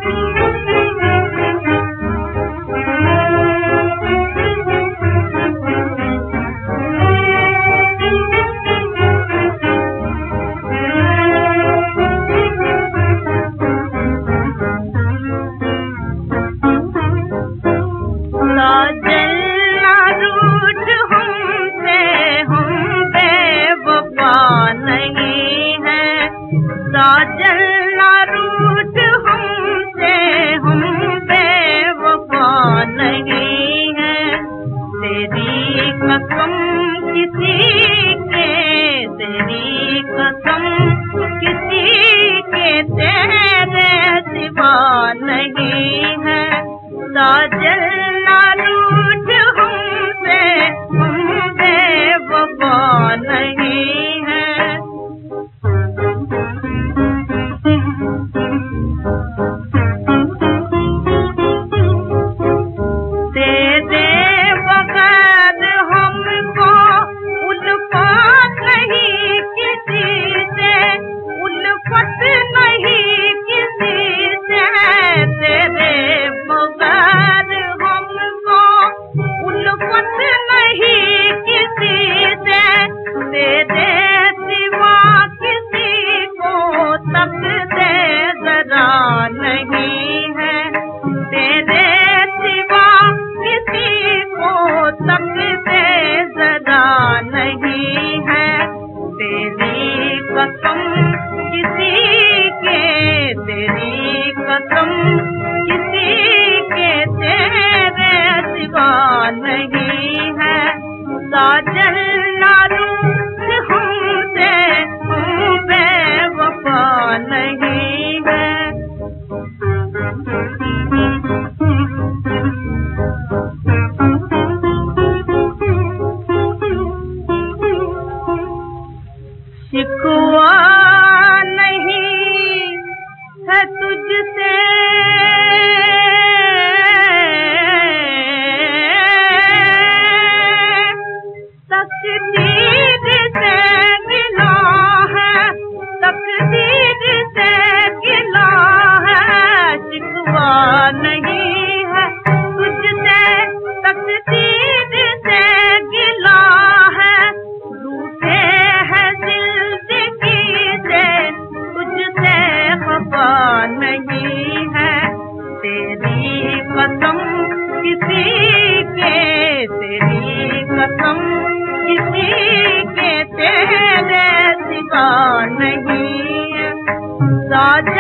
साजन ना रूठ हमसे, हम बेवफा नहीं हैं। तेरी कसम किसी के, तेरी कसम किसी के तेरे सिवा नहीं है। साजन ना रूठ हमसे, हम बेवफा नहीं हैं। कसम किसी के, तेरी कसम किसी के तेरे सिवा नहीं है। साजन ना रूठ हमसे, हम बेवफा नहीं है। शिकवा नहीं है तुझसे, तकदीर से गिला है, तकदीर से गिला है। शिकवा नहीं है तुझसे, तकदीर से गिला है। रूठे हैं जिंदगी से, तुझसे खफा नहीं है। तेरी कसम किसी के, तेरी कसम किसी के तेरे सिवा नहीं है।